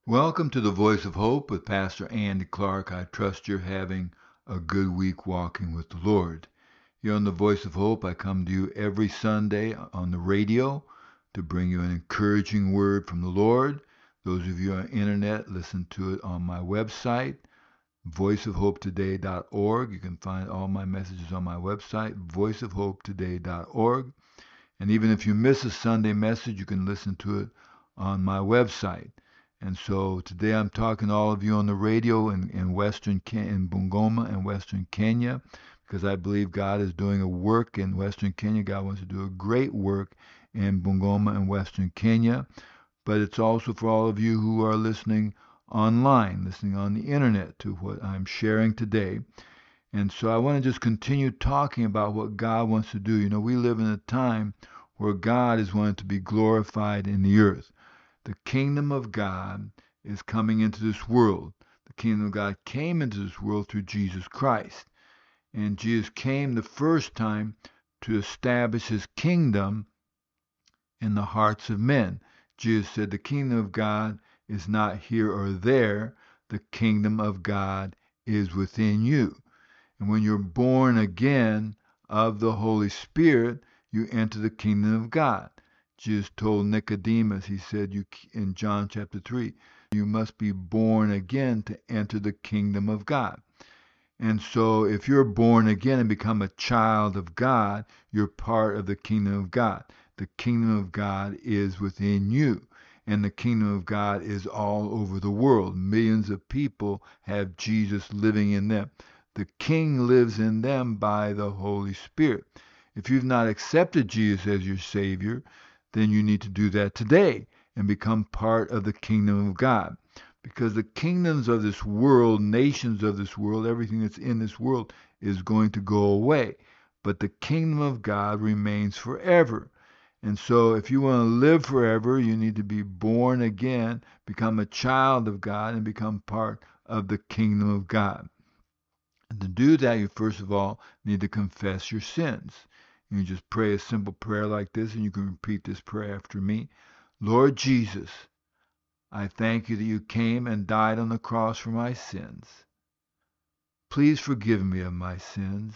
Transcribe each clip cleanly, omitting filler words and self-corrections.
Welcome to the Voice of Hope with Pastor Andy Clark. I trust you're having a good week walking with the Lord. Here on the Voice of Hope, I come to you every Sunday on the radio to bring you an encouraging word from the Lord. Those of you on the internet, listen to it on my website, voiceofhopetoday.org. You can find all my messages on my website, voiceofhopetoday.org. And even if you miss a Sunday message, you can listen to it on my website. And so today I'm talking to all of you on the radio in in Bungoma and Western Kenya, because I believe God is doing a work in Western Kenya. God wants to do a great work in Bungoma and Western Kenya. But it's also for all of you who are listening online, listening on the internet to what I'm sharing today. And so I want to just continue talking about what God wants to do. You know, we live in a time where God is wanting to be glorified in the earth. The kingdom of God is coming into this world. The kingdom of God came into this world through Jesus Christ. And Jesus came the first time to establish his kingdom in the hearts of men. Jesus said, the kingdom of God is not here or there. The kingdom of God is within you. And when you're born again of the Holy Spirit, you enter the kingdom of God. Jesus told Nicodemus, he said in John chapter 3, you must be born again to enter the kingdom of God. And so if you're born again and become a child of God, you're part of the kingdom of God. The kingdom of God is within you. And the kingdom of God is all over the world. Millions of people have Jesus living in them. The King lives in them by the Holy Spirit. If you've not accepted Jesus as your Savior, then you need to do that today and become part of the kingdom of God. Because the kingdoms of this world, nations of this world, everything that's in this world is going to go away. But the kingdom of God remains forever. And so if you want to live forever, you need to be born again, become a child of God, and become part of the kingdom of God. And to do that, you first of all need to confess your sins. You just pray a simple prayer like this, and you can repeat this prayer after me. Lord Jesus, I thank you that you came and died on the cross for my sins. Please forgive me of my sins.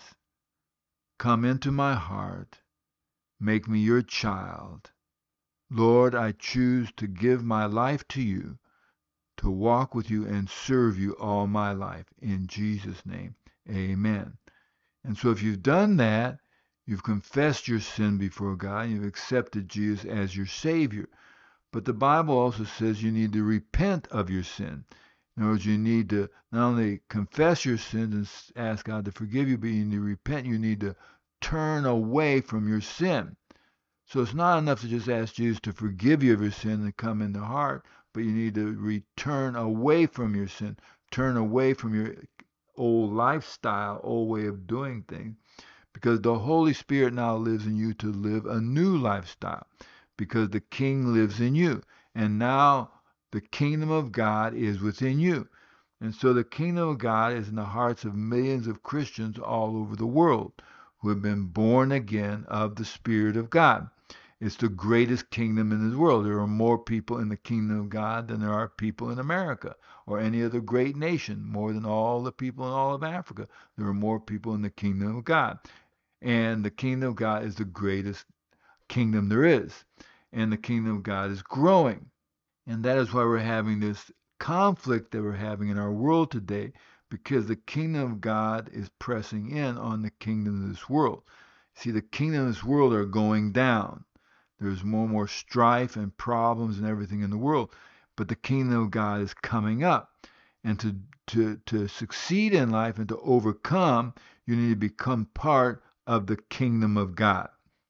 Come into my heart. Make me your child. Lord, I choose to give my life to you, to walk with you and serve you all my life. In Jesus' name, amen. And so if you've done that, you've confessed your sin before God, and you've accepted Jesus as your Savior. But the Bible also says you need to repent of your sin. In other words, you need to not only confess your sins and ask God to forgive you, but you need to repent. You need to turn away from your sin. So it's not enough to just ask Jesus to forgive you of your sin and come in the heart, but you need to return away from your sin, turn away from your old lifestyle, old way of doing things, because the Holy Spirit now lives in you to live a new lifestyle, because the King lives in you. And now the kingdom of God is within you. And so the kingdom of God is in the hearts of millions of Christians all over the world who have been born again of the Spirit of God. It's the greatest kingdom in this world. There are more people in the kingdom of God than there are people in America or any other great nation. More than all the people in all of Africa, there are more people in the kingdom of God. And the kingdom of God is the greatest kingdom there is. And the kingdom of God is growing. And that is why we're having this conflict that we're having in our world today, because the kingdom of God is pressing in on the kingdom of this world. See, the kingdom of this world are going down. There's more and more strife and problems and everything in the world. But the kingdom of God is coming up. And to succeed in life and to overcome, you need to become part of the kingdom of God.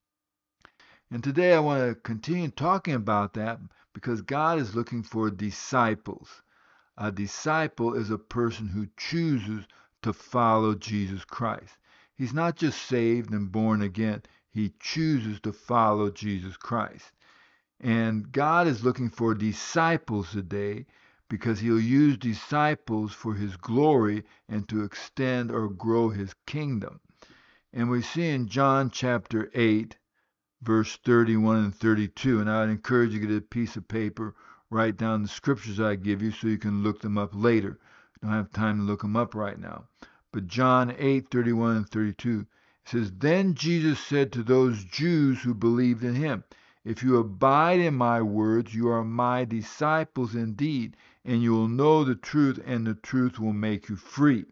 And today I want to continue talking about that because God is looking for disciples. A disciple is a person who chooses to follow Jesus Christ. He's not just saved and born again. He chooses to follow Jesus Christ. And God is looking for disciples today because he'll use disciples for his glory and to extend or grow his kingdom. And we see in John chapter 8, verse 31 and 32, and I would encourage you to get a piece of paper write down the scriptures I give you so you can look them up later. I don't have time to look them up right now. But John 8:31 and 32 says, Then Jesus said to those Jews who believed in him, If you abide in my words, you are my disciples indeed, and you will know the truth, and the truth will make you free.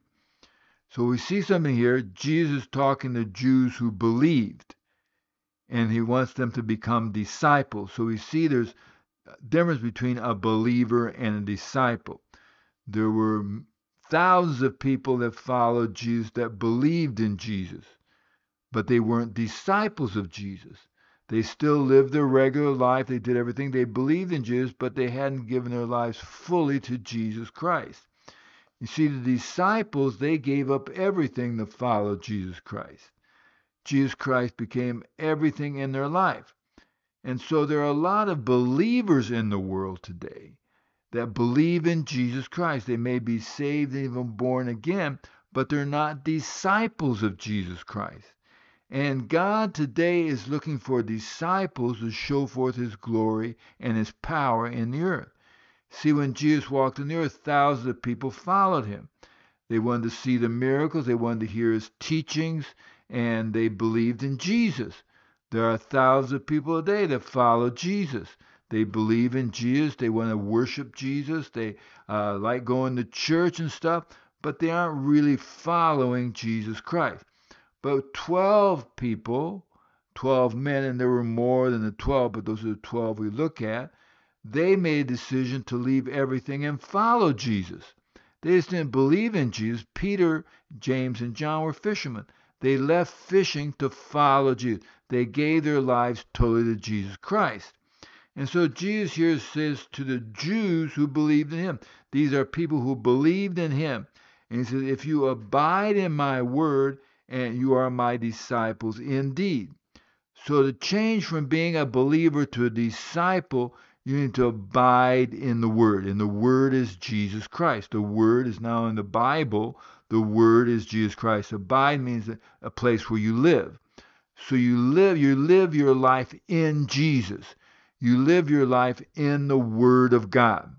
So we see something here. Jesus talking to Jews who believed, and he wants them to become disciples. So we see there's a difference between a believer and a disciple. There were thousands of people that followed Jesus, that believed in Jesus, but they weren't disciples of Jesus. They still lived their regular life. They did everything. They believed in Jesus, but they hadn't given their lives fully to Jesus Christ. You see, the disciples, they gave up everything to follow Jesus Christ. Jesus Christ became everything in their life. And so there are a lot of believers in the world today that believe in Jesus Christ. They may be saved and even born again, but they're not disciples of Jesus Christ. And God today is looking for disciples to show forth his glory and his power in the earth. See, when Jesus walked on the earth, thousands of people followed him. They wanted to see the miracles, they wanted to hear his teachings, and they believed in Jesus. There are thousands of people today that follow Jesus. They believe in Jesus. They want to worship Jesus. They like going to church and stuff, but they aren't really following Jesus Christ. But 12 people, 12 men, and there were more than the 12, but those are the 12 we look at, they made a decision to leave everything and follow Jesus. They just didn't believe in Jesus. Peter, James, and John were fishermen. They left fishing to follow Jesus. They gave their lives totally to Jesus Christ. And so Jesus here says to the Jews who believed in him, these are people who believed in him. And he says, if you abide in my word, and you are my disciples indeed. So to change from being a believer to a disciple, you need to abide in the word. And the word is Jesus Christ. The word is now in the Bible. The word is Jesus Christ. Abide means a place where you live. So you live your life in Jesus. You live your life in the Word of God.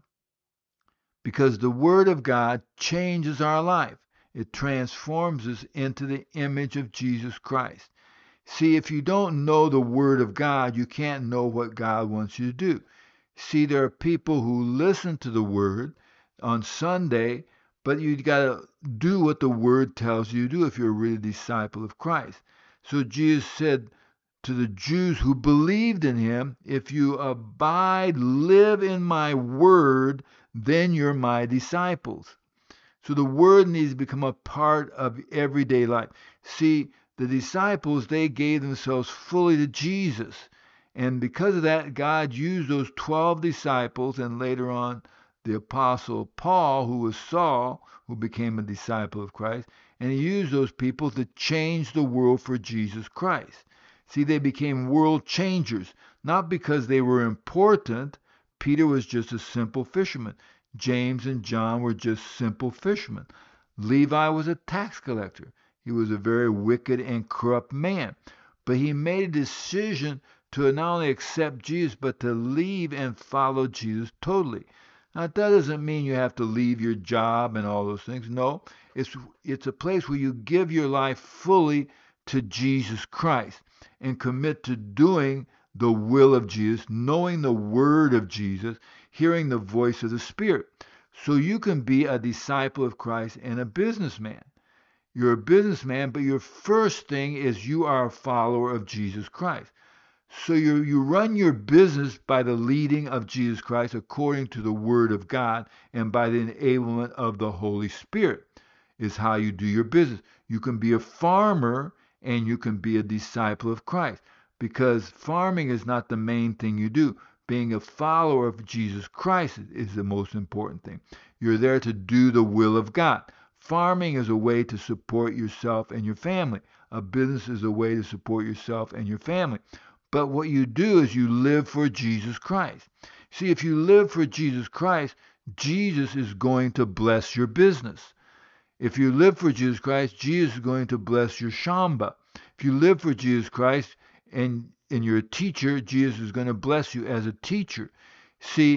Because the Word of God changes our life. It transforms us into the image of Jesus Christ. See, if you don't know the Word of God, you can't know what God wants you to do. See, there are people who listen to the Word on Sunday, but you got to do what the Word tells you to do if you're really a disciple of Christ. So Jesus said to the Jews who believed in him, if you abide, live in my word, then you're my disciples. So the word needs to become a part of everyday life. See, the disciples, they gave themselves fully to Jesus. And because of that, God used those 12 disciples, and later on the apostle Paul, who was Saul, who became a disciple of Christ, and he used those people to change the world for Jesus Christ. See, they became world changers, not because they were important. Peter was just a simple fisherman. James and John were just simple fishermen. Levi was a tax collector. He was a very wicked and corrupt man. But he made a decision to not only accept Jesus, but to leave and follow Jesus totally. Now, that doesn't mean you have to leave your job and all those things. No, it's a place where you give your life fully to Jesus Christ and commit to doing the will of Jesus, knowing the word of Jesus, hearing the voice of the Spirit. So you can be a disciple of Christ and a businessman. You're a businessman, but your first thing is you are a follower of Jesus Christ. So you run your business by the leading of Jesus Christ according to the Word of God and by the enablement of the Holy Spirit is how you do your business. You can be a farmer and you can be a disciple of Christ because farming is not the main thing you do. Being a follower of Jesus Christ is the most important thing. You're there to do the will of God. Farming is a way to support yourself and your family. A business is a way to support yourself and your family. But what you do is you live for Jesus Christ. See, if you live for Jesus Christ, Jesus is going to bless your business. If you live for Jesus Christ, Jesus is going to bless your shamba. If you live for Jesus Christ and you're a teacher, Jesus is going to bless you as a teacher. See,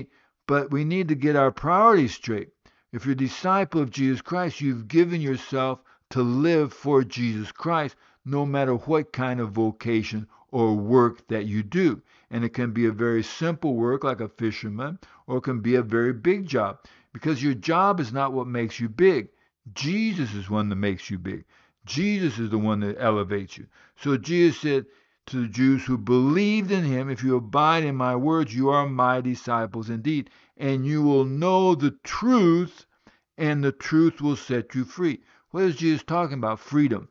But we need to get our priorities straight. If you're a disciple of Jesus Christ, you've given yourself to live for Jesus Christ, no matter what kind of vocation or work that you do. And it can be a very simple work like a fisherman, or it can be a very big job. Because your job is not what makes you big. Jesus is one that makes you big. Jesus is the one that elevates you. So Jesus said to the Jews who believed in him, if you abide in my words, you are my disciples indeed, and you will know the truth, and the truth will set you free. What is Jesus talking about? Freedom.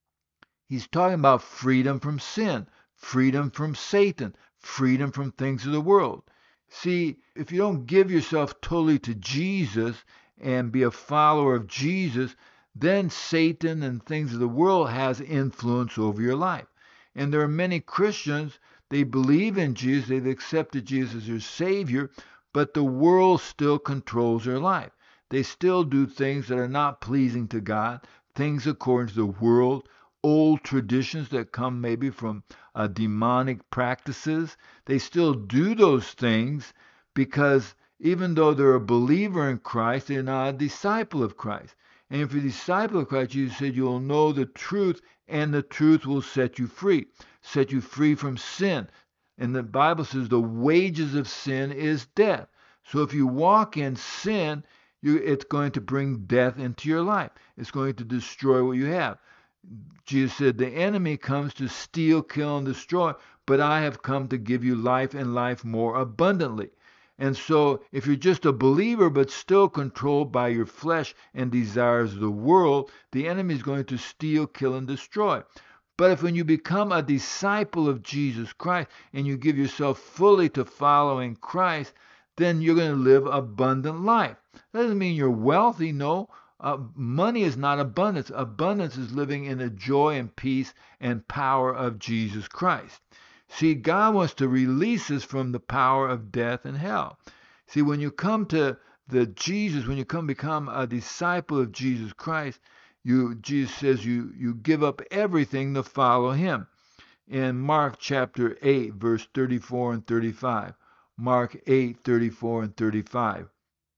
He's talking about freedom from sin, freedom from Satan, freedom from things of the world. See, if you don't give yourself totally to Jesus and be a follower of Jesus, then Satan and things of the world has influence over your life. And there are many Christians, they believe in Jesus, they've accepted Jesus as their Savior, but the world still controls their life. They still do things that are not pleasing to God, things according to the world, old traditions that come maybe from demonic practices. They still do those things because even though they're a believer in Christ, they're not a disciple of Christ. And if you're a disciple of Christ, Jesus said you'll know the truth, and the truth will set you free from sin. And the Bible says the wages of sin is death. So if you walk in sin, it's going to bring death into your life. It's going to destroy what you have. Jesus said, the enemy comes to steal, kill, and destroy, but I have come to give you life and life more abundantly. And so if you're just a believer but still controlled by your flesh and desires of the world, the enemy is going to steal, kill, and destroy. But if when you become a disciple of Jesus Christ and you give yourself fully to following Christ, then you're going to live abundant life. That doesn't mean you're wealthy, no. Money is not abundance. Abundance is living in the joy and peace and power of Jesus Christ. See, God wants to release us from the power of death and hell. See, when you come to when you become a disciple of Jesus Christ, Jesus says you give up everything to follow him. In Mark chapter 8, verse 34 and 35. Mark 8, 34 and 35.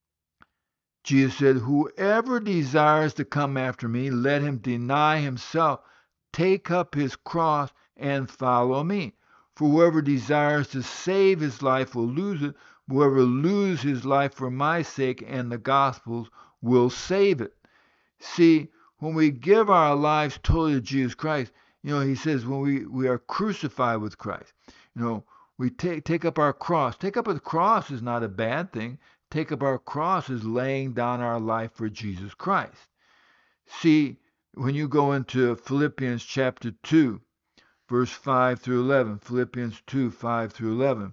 Jesus said, whoever desires to come after me, let him deny himself, take up his cross, and follow me. For whoever desires to save his life will lose it. Whoever loses his life for my sake and the gospel's will save it. See, when we give our lives totally to Jesus Christ, he says when we are crucified with Christ, we take up our cross. Take up a cross is not a bad thing. Take up our cross is laying down our life for Jesus Christ. See, when you go into Philippians chapter 2, verse 5 through 11, Philippians 2, 5 through 11.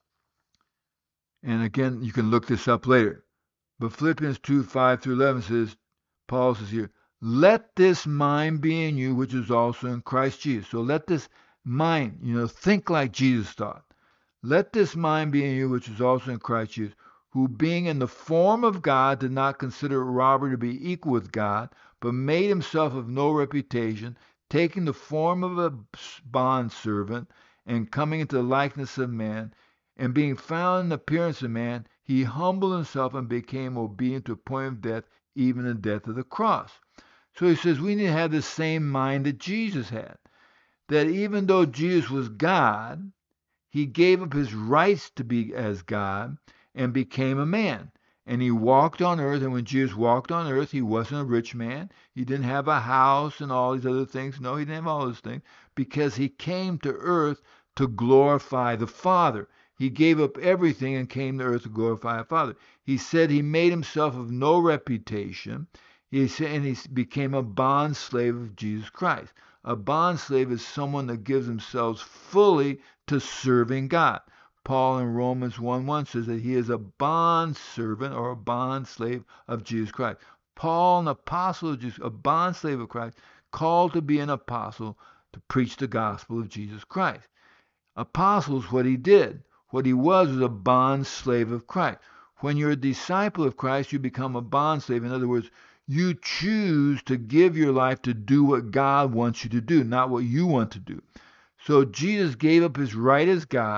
And again, you can look this up later. But Philippians 2, 5 through 11 says, Paul says here, let this mind be in you, which is also in Christ Jesus. So let this mind, think like Jesus thought. Let this mind be in you, which is also in Christ Jesus, who being in the form of God did not consider robbery to be equal with God, but made himself of no reputation, taking the form of a bondservant, and coming into the likeness of man, and being found in appearance of man, he humbled himself and became obedient to the point of death, even the death of the cross. So he says we need to have the same mind that Jesus had. That even though Jesus was God, he gave up his rights to be as God and became a man. And he walked on earth, and when Jesus walked on earth, he wasn't a rich man. He didn't have a house and all these other things. No, he didn't have all those things because he came to earth to glorify the Father. He gave up everything and came to earth to glorify the Father. He said he made himself of no reputation. He became a bond slave of Jesus Christ. A bond slave is someone that gives themselves fully to serving God. Paul in Romans 1:1 says that he is a bond servant or a bond slave of Jesus Christ. Paul, an apostle of Jesus, a bond slave of Christ, called to be an apostle to preach the gospel of Jesus Christ. Apostles, what he did, what he was a bond slave of Christ. When you're a disciple of Christ, you become a bond slave. In other words, you choose to give your life to do what God wants you to do, not what you want to do. So Jesus gave up his right as God,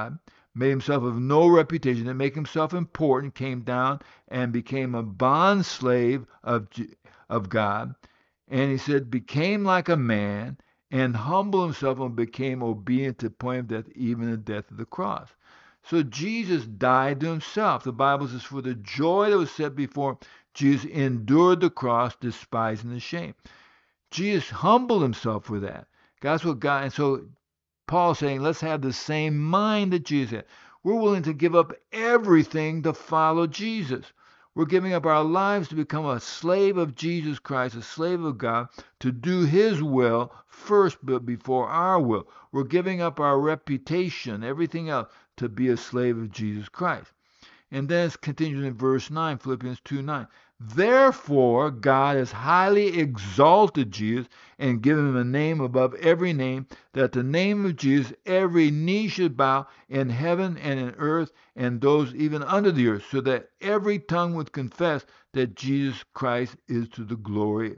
made himself of no reputation, didn't make himself important, came down and became a bond slave of God. And he said, became like a man and humbled himself and became obedient to the point of death, even the death of the cross. So Jesus died to himself. The Bible says, for the joy that was set before him, Jesus endured the cross, despising the shame. Jesus humbled himself for that. That's what God, and so Paul's saying, let's have the same mind that Jesus had. We're willing to give up everything to follow Jesus. We're giving up our lives to become a slave of Jesus Christ, a slave of God, to do his will first, but before our will. We're giving up our reputation, everything else, to be a slave of Jesus Christ. And then it continues in verse 9, Philippians 2:9. Therefore, God has highly exalted Jesus and given him a name above every name, that at the name of Jesus every knee should bow in heaven and in earth and those even under the earth, so that every tongue would confess that Jesus Christ is to the glory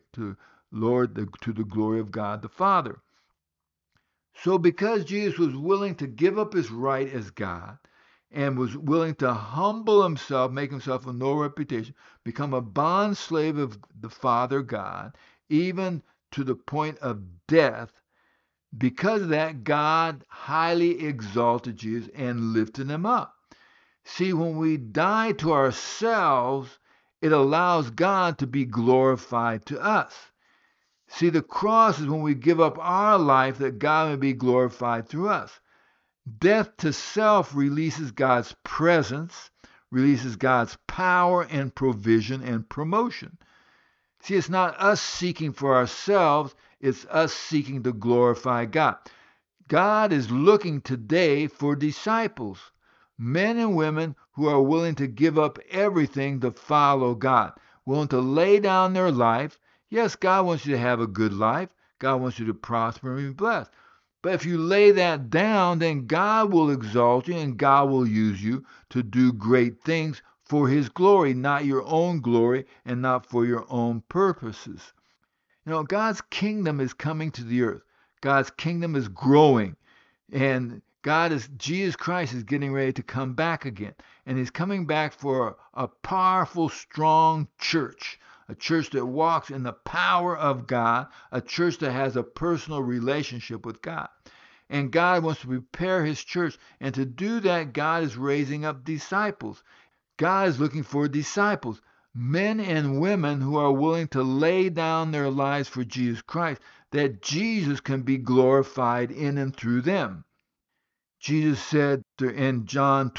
of God the Father. So because Jesus was willing to give up his right as God, and was willing to humble himself, make himself of no reputation, become a bond slave of the Father God, even to the point of death, because of that, God highly exalted Jesus and lifted him up. See, when we die to ourselves, it allows God to be glorified to us. See, the cross is when we give up our life that God may be glorified through us. Death to self releases God's presence, releases God's power and provision and promotion. See, it's not us seeking for ourselves, it's us seeking to glorify God. God is looking today for disciples, men and women who are willing to give up everything to follow God, willing to lay down their life. Yes, God wants you to have a good life. God wants you to prosper and be blessed. But if you lay that down, then God will exalt you and God will use you to do great things for his glory, not your own glory and not for your own purposes. God's kingdom is coming to the earth. God's kingdom is growing. And Jesus Christ is getting ready to come back again. And he's coming back for a powerful, strong church. A church that walks in the power of God, a church that has a personal relationship with God. And God wants to prepare his church. And to do that, God is raising up disciples. God is looking for disciples, men and women who are willing to lay down their lives for Jesus Christ, that Jesus can be glorified in and through them. Jesus said in John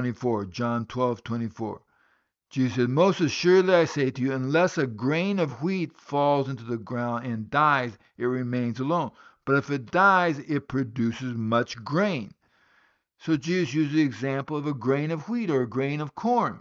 12:24, Jesus said, most assuredly I say to you, unless a grain of wheat falls into the ground and dies, it remains alone. But if it dies, it produces much grain. So Jesus used the example of a grain of wheat or a grain of corn.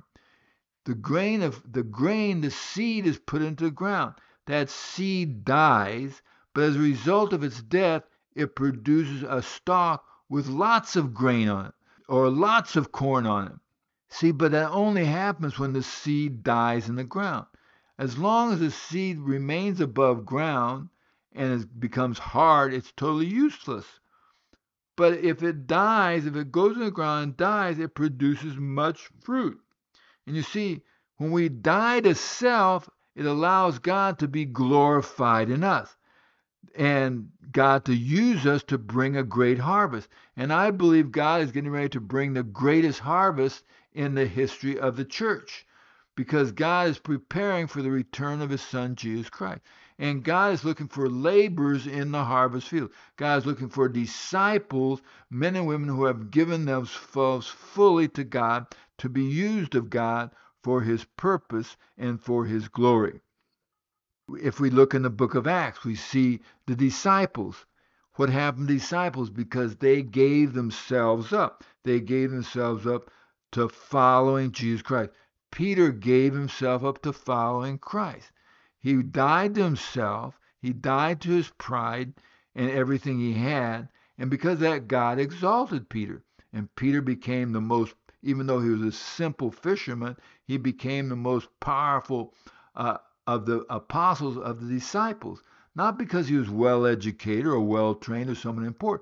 The seed is put into the ground. That seed dies, but as a result of its death, it produces a stalk with lots of grain on it, or lots of corn on it. See, but that only happens when the seed dies in the ground. As long as the seed remains above ground and it becomes hard, it's totally useless. But if it goes in the ground and dies, it produces much fruit. And you see, when we die to self, it allows God to be glorified in us and God to use us to bring a great harvest. And I believe God is getting ready to bring the greatest harvest in the history of the church, because God is preparing for the return of his son, Jesus Christ. And God is looking for laborers in the harvest field. God is looking for disciples, men and women who have given themselves fully to God, to be used of God for his purpose and for his glory. If we look in the book of Acts, we see the disciples. What happened to disciples? Because they gave themselves up. They gave themselves up to following Jesus Christ. Peter gave himself up to following Christ. He died to himself. He died to his pride and everything he had. And because of that, God exalted Peter. And Peter became even though he was a simple fisherman, he became the most powerful of the apostles, of the disciples. Not because he was well educated or well trained or someone important,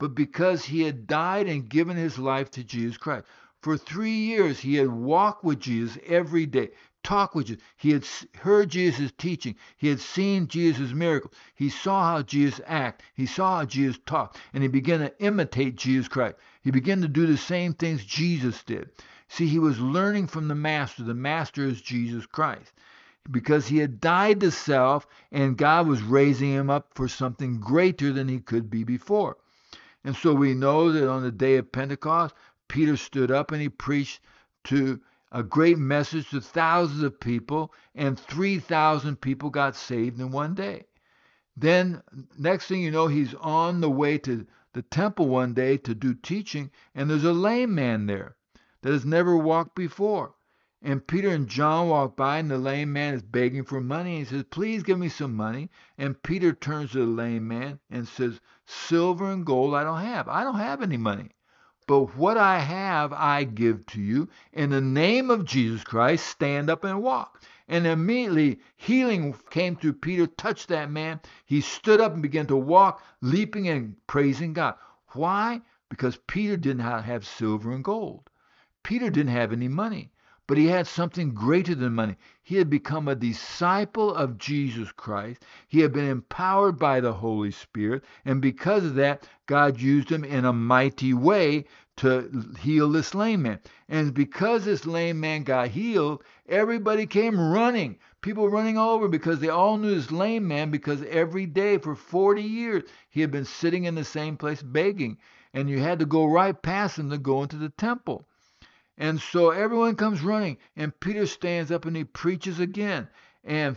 but because he had died and given his life to Jesus Christ. For 3 years, he had walked with Jesus every day, talked with Jesus. He had heard Jesus' teaching. He had seen Jesus' miracles. He saw how Jesus acted. He saw how Jesus talked, and he began to imitate Jesus Christ. He began to do the same things Jesus did. See, he was learning from the Master. The Master is Jesus Christ, because he had died to self, and God was raising him up for something greater than he could be before. And so we know that on the day of Pentecost, Peter stood up and he preached to a great message to thousands of people, and 3,000 people got saved in one day. Then, next thing you know, he's on the way to the temple one day to do teaching, and there's a lame man there that has never walked before. And Peter and John walk by, and the lame man is begging for money. And he says, "Please give me some money." And Peter turns to the lame man and says, "Silver and gold I don't have. I don't have any money. But what I have I give to you. In the name of Jesus Christ, stand up and walk." And immediately healing came through Peter, touched that man. He stood up and began to walk, leaping and praising God. Why? Because Peter did not have silver and gold. Peter didn't have any money, but he had something greater than money. He had become a disciple of Jesus Christ. He had been empowered by the Holy Spirit, and because of that, God used him in a mighty way to heal this lame man. And because this lame man got healed, everybody came running. People running all over because they all knew this lame man, because every day for 40 years he had been sitting in the same place begging, and you had to go right past him to go into the temple. And so everyone comes running, and Peter stands up and he preaches again. And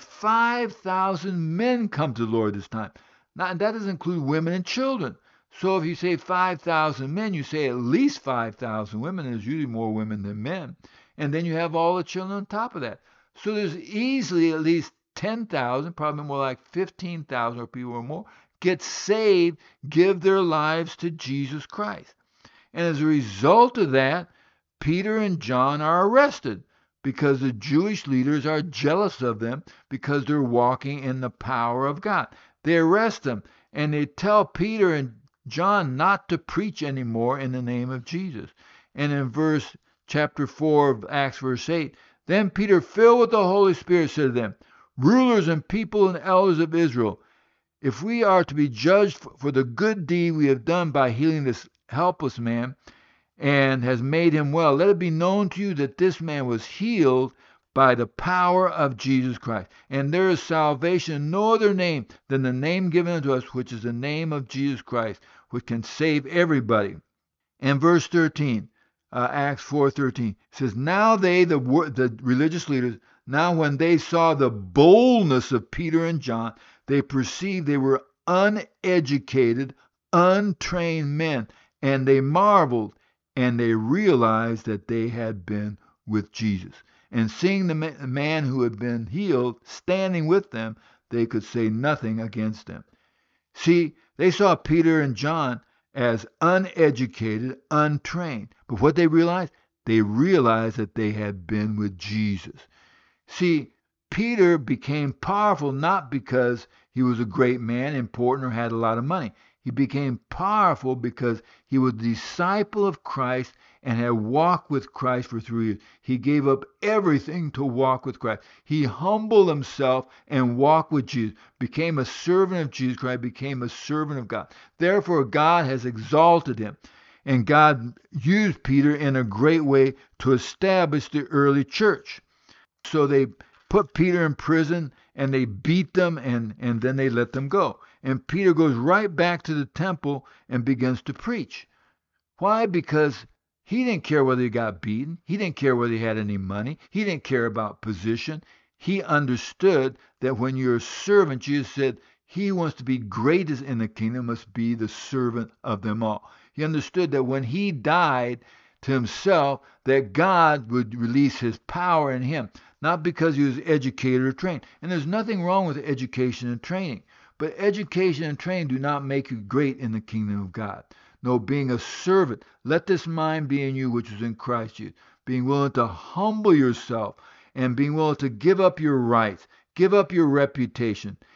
5,000 men come to the Lord this time. Now, that doesn't include women and children. So if you say 5,000 men, you say at least 5,000 women. There's usually more women than men. And then you have all the children on top of that. So there's easily at least 10,000, probably more like 15,000 or people or more, get saved, give their lives to Jesus Christ. And as a result of that, Peter and John are arrested because the Jewish leaders are jealous of them because they're walking in the power of God. They arrest them, and they tell Peter and John not to preach anymore in the name of Jesus. And in chapter 4 of Acts, verse 8, then Peter, filled with the Holy Spirit, said to them, "Rulers and people and elders of Israel, if we are to be judged for the good deed we have done by healing this helpless man, and has made him well, let it be known to you that this man was healed by the power of Jesus Christ. And there is salvation in no other name than the name given unto us, which is the name of Jesus Christ, which can save everybody." And verse 13, Acts 4:13 says, "Now they, the religious leaders, now when they saw the boldness of Peter and John, they perceived they were uneducated, untrained men, and they marveled, and they realized that they had been with Jesus. And seeing the man who had been healed standing with them, they could say nothing against him." See, they saw Peter and John as uneducated, untrained. But what they realized? They realized that they had been with Jesus. See, Peter became powerful not because he was a great man, important, or had a lot of money. He became powerful because he was a disciple of Christ and had walked with Christ for 3 years. He gave up everything to walk with Christ. He humbled himself and walked with Jesus, became a servant of Jesus Christ, became a servant of God. Therefore, God has exalted him. And God used Peter in a great way to establish the early church. So they put Peter in prison, and they beat them, and then they let them go. And Peter goes right back to the temple and begins to preach. Why? Because he didn't care whether he got beaten. He didn't care whether he had any money. He didn't care about position. He understood that when you're a servant, Jesus said, he who wants to be greatest in the kingdom must be the servant of them all. He understood that when he died to himself, that God would release his power in him, not because he was educated or trained. And there's nothing wrong with education and training. But education and training do not make you great in the kingdom of God. No, being a servant, let this mind be in you which is in Christ Jesus. Being willing to humble yourself and being willing to give up your rights, give up your reputation,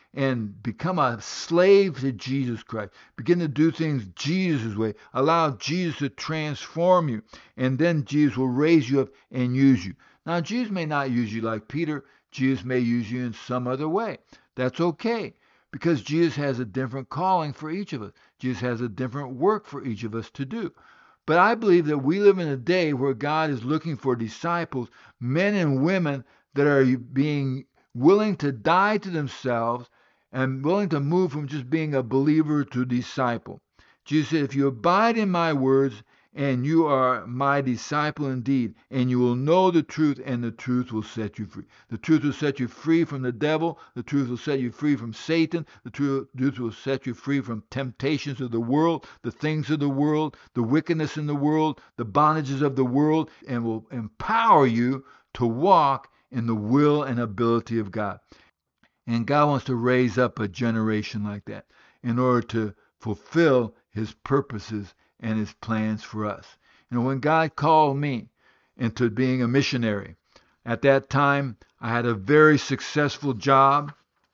and become a slave to Jesus Christ. Begin to do things Jesus' way. Allow Jesus to transform you, and then Jesus will raise you up and use you. Now, Jesus may not use you like Peter. Jesus may use you in some other way. That's okay, because Jesus has a different calling for each of us. Jesus has a different work for each of us to do. But I believe that we live in a day where God is looking for disciples, men and women that are being willing to die to themselves and willing to move from just being a believer to disciple. Jesus said, if you abide in my words, and you are my disciple indeed, and you will know the truth, and the truth will set you free. The truth will set you free from the devil. The truth will set you free from Satan. The truth will set you free from temptations of the world, the things of the world, the wickedness in the world, the bondages of the world, and will empower you to walk in the will and ability of God. And God wants to raise up a generation like that in order to fulfill his purposes and his plans for us. When God called me into being a missionary, at that time I had a very successful job.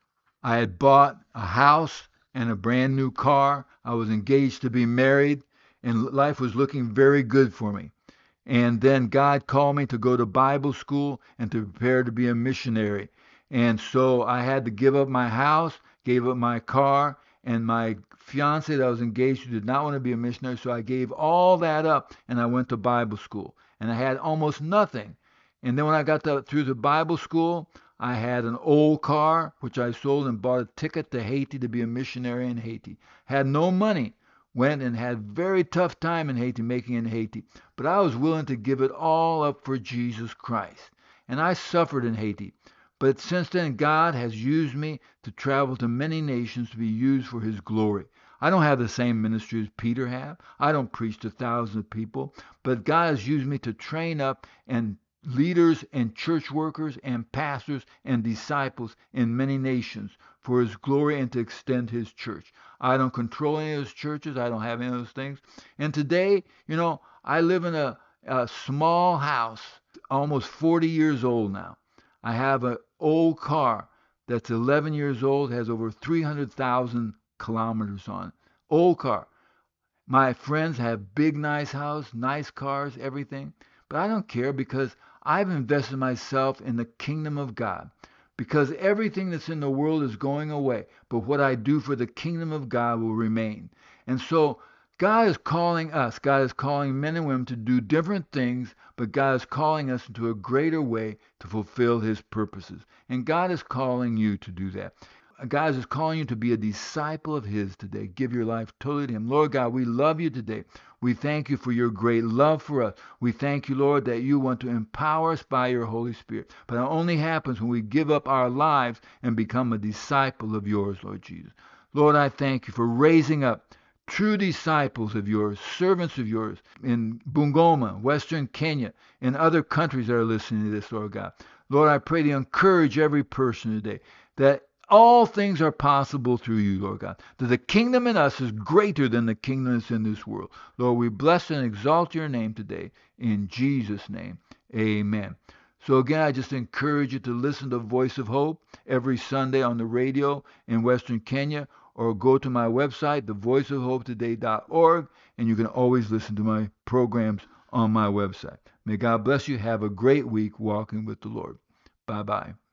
I had bought a house and a brand new car. I was engaged to be married, and life was looking very good for me. And then God called me to go to Bible school and to prepare to be a missionary. And so I had to give up my house, gave up my car, and my fiance that I was engaged to did not want to be a missionary, so I gave all that up and I went to Bible school. And I had almost nothing. And then when I got through the Bible school, I had an old car, which I sold and bought a ticket to Haiti to be a missionary in Haiti. Had no money. Went and had a very tough time in Haiti, making it in Haiti. But I was willing to give it all up for Jesus Christ. And I suffered in Haiti. But since then, God has used me to travel to many nations to be used for his glory. I don't have the same ministry as Peter had. I don't preach to thousands of people. But God has used me to train up and leaders and church workers and pastors and disciples in many nations for his glory and to extend his church. I don't control any of those churches. I don't have any of those things. And today, I live in a small house, almost 40 years old now. I have an old car that's 11 years old, has over 300,000 kilometers on it. Old car. My friends have big, nice house, nice cars, everything. But I don't care because I've invested myself in the kingdom of God. Because everything that's in the world is going away. But what I do for the kingdom of God will remain. And so God is calling us. God is calling men and women to do different things, but God is calling us into a greater way to fulfill his purposes. And God is calling you to do that. God is calling you to be a disciple of his today. Give your life totally to him. Lord God, we love you today. We thank you for your great love for us. We thank you, Lord, that you want to empower us by your Holy Spirit. But it only happens when we give up our lives and become a disciple of yours, Lord Jesus. Lord, I thank you for raising up true disciples of yours, servants of yours in Bungoma, Western Kenya, and other countries that are listening to this, Lord God. Lord, I pray to encourage every person today that all things are possible through you, Lord God. That the kingdom in us is greater than the kingdom that's in this world. Lord, we bless and exalt your name today. In Jesus' name, amen. So again, I just encourage you to listen to Voice of Hope every Sunday on the radio in Western Kenya, or go to my website, thevoiceofhopetoday.org, and you can always listen to my programs on my website. May God bless you. Have a great week walking with the Lord. Bye-bye.